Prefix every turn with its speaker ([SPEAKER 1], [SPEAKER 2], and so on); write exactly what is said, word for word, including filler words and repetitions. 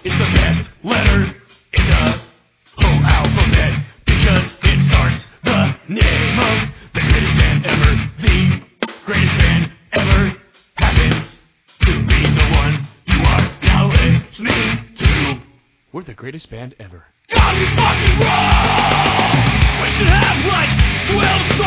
[SPEAKER 1] It's the best letter in the whole alphabet because it starts the name of the greatest band ever. The greatest band ever happens to be the one you are now listening to. We're the greatest band ever. God, we fucking rock! We should have like twelve songs.